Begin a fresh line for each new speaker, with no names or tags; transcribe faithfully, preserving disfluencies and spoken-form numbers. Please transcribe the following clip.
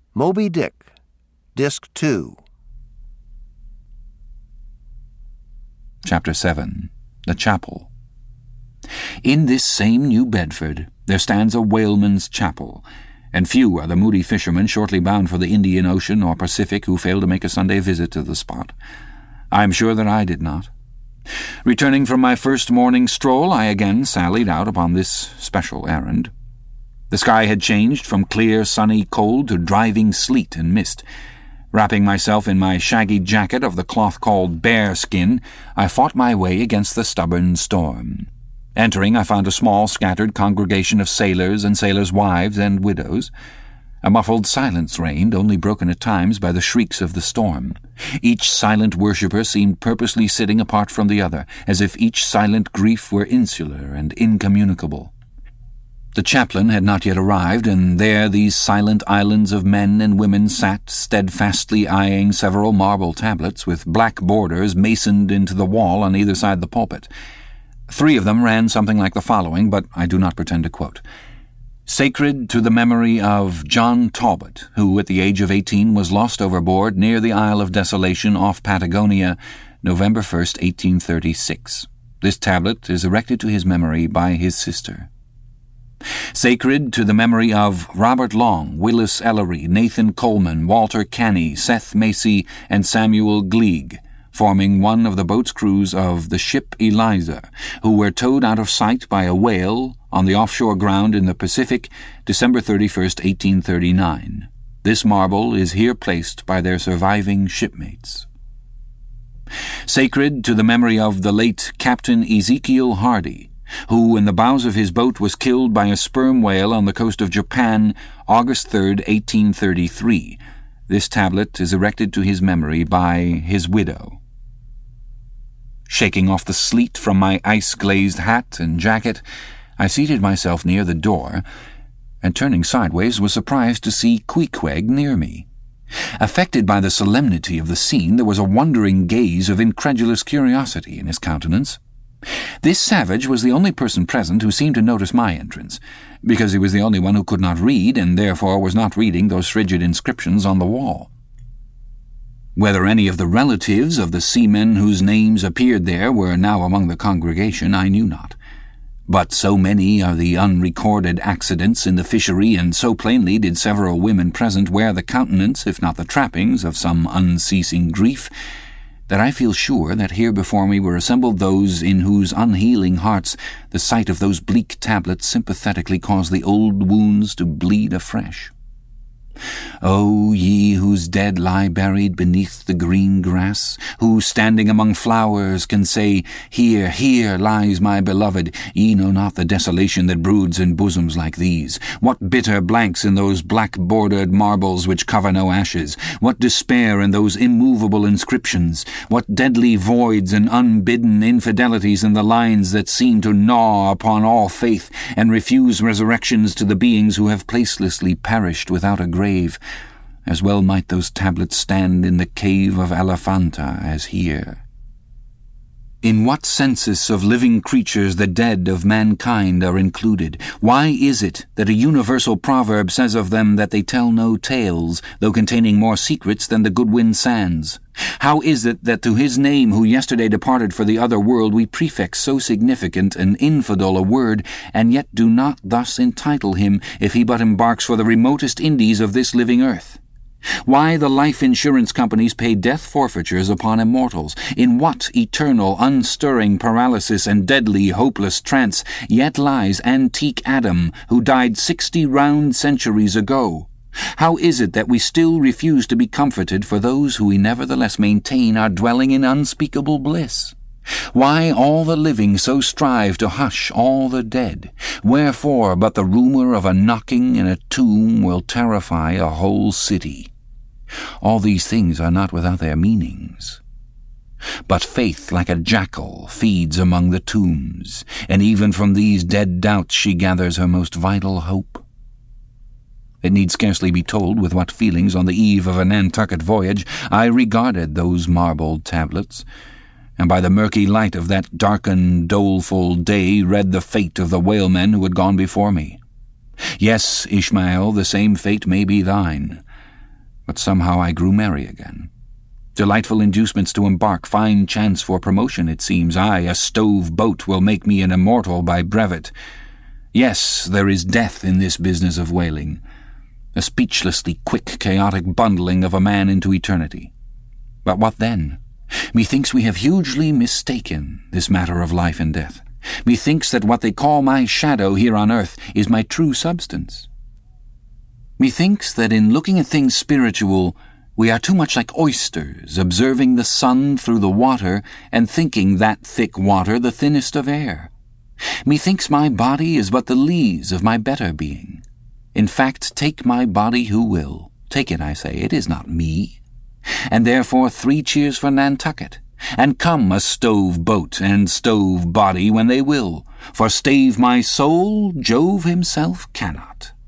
Moby Dick, Disc two.
Chapter seven. The Chapel. In this same New Bedford there stands a whaleman's chapel, and few are the moody fishermen shortly bound for the Indian Ocean or Pacific who fail to make a Sunday visit to the spot. I am sure that I did not. Returning from my first morning stroll, I again sallied out upon this special errand. The sky had changed from clear, sunny cold to driving sleet and mist. Wrapping myself in my shaggy jacket of the cloth called bearskin, I fought my way against the stubborn storm. Entering, I found a small, scattered congregation of sailors and sailors' wives and widows. A muffled silence reigned, only broken at times by the shrieks of the storm. Each silent worshipper seemed purposely sitting apart from the other, as if each silent grief were insular and incommunicable. The chaplain had not yet arrived, and there these silent islands of men and women sat, steadfastly eyeing several marble tablets with black borders masoned into the wall on either side the pulpit. Three of them ran something like the following, but I do not pretend to quote. Sacred to the memory of John Talbot, who at the age of eighteen was lost overboard near the Isle of Desolation off Patagonia, November first, eighteen thirty-six. This tablet is erected to his memory by his sister. Sacred to the memory of Robert Long, Willis Ellery, Nathan Coleman, Walter Canny, Seth Macy, and Samuel Gleig, forming one of the boat's crews of the ship Eliza, who were towed out of sight by a whale on the offshore ground in the Pacific, December thirty-first, eighteen thirty-nine. This marble is here placed by their surviving shipmates. Sacred to the memory of the late Captain Ezekiel Hardy, who in the bows of his boat was killed by a sperm whale on the coast of Japan, August third, eighteen thirty-three. This tablet is erected to his memory by his widow. Shaking off the sleet from my ice-glazed hat and jacket, I seated myself near the door, and turning sideways was surprised to see Queequeg near me. Affected by the solemnity of the scene, there was a wondering gaze of incredulous curiosity in his countenance. This savage was the only person present who seemed to notice my entrance, because he was the only one who could not read, and therefore was not reading those frigid inscriptions on the wall. Whether any of the relatives of the seamen whose names appeared there were now among the congregation, I knew not. But so many are the unrecorded accidents in the fishery, and so plainly did several women present wear the countenance, if not the trappings, of some unceasing grief, that I feel sure that here before me were assembled those in whose unhealing hearts the sight of those bleak tablets sympathetically caused the old wounds to bleed afresh. O ye whose dead lie buried beneath the green grass, who, standing among flowers, can say, Here, here lies my beloved, ye know not the desolation that broods in bosoms like these. What bitter blanks in those black-bordered marbles which cover no ashes, what despair in those immovable inscriptions, what deadly voids and unbidden infidelities in the lines that seem to gnaw upon all faith and refuse resurrections to the beings who have placelessly perished without a grave. As well might those tablets stand in the cave of Elephanta as here. In what census of living creatures the dead of mankind are included? Why is it that a universal proverb says of them that they tell no tales, though containing more secrets than the Goodwin Sands? How is it that to his name who yesterday departed for the other world we prefix so significant and infidel a word, and yet do not thus entitle him if he but embarks for the remotest Indies of this living earth? Why the life insurance companies pay death forfeitures upon immortals? In what eternal, unstirring paralysis and deadly, hopeless trance yet lies antique Adam, who died sixty round centuries ago? How is it that we still refuse to be comforted for those who we nevertheless maintain are dwelling in unspeakable bliss? Why all the living so strive to hush all the dead? Wherefore but the rumour of a knocking in a tomb will terrify a whole city? All these things are not without their meanings. But faith, like a jackal, feeds among the tombs, and even from these dead doubts she gathers her most vital hope. It need scarcely be told with what feelings on the eve of a Nantucket voyage I regarded those marbled tablets, and by the murky light of that darkened, doleful day read the fate of the whalemen who had gone before me. Yes, Ishmael, the same fate may be thine. But somehow I grew merry again. Delightful inducements to embark, fine chance for promotion, it seems. Aye, a stove boat will make me an immortal by brevet. Yes, there is death in this business of whaling, a speechlessly quick, chaotic bundling of a man into eternity. But what then? Methinks we have hugely mistaken this matter of life and death. Methinks that what they call my shadow here on earth is my true substance. Methinks that in looking at things spiritual, we are too much like oysters, observing the sun through the water and thinking that thick water the thinnest of air. Methinks my body is but the lees of my better being. In fact, take my body who will. Take it, I say, it is not me. And therefore three cheers for Nantucket, and come a stove boat and stove body when they will, for stave my soul Jove himself cannot.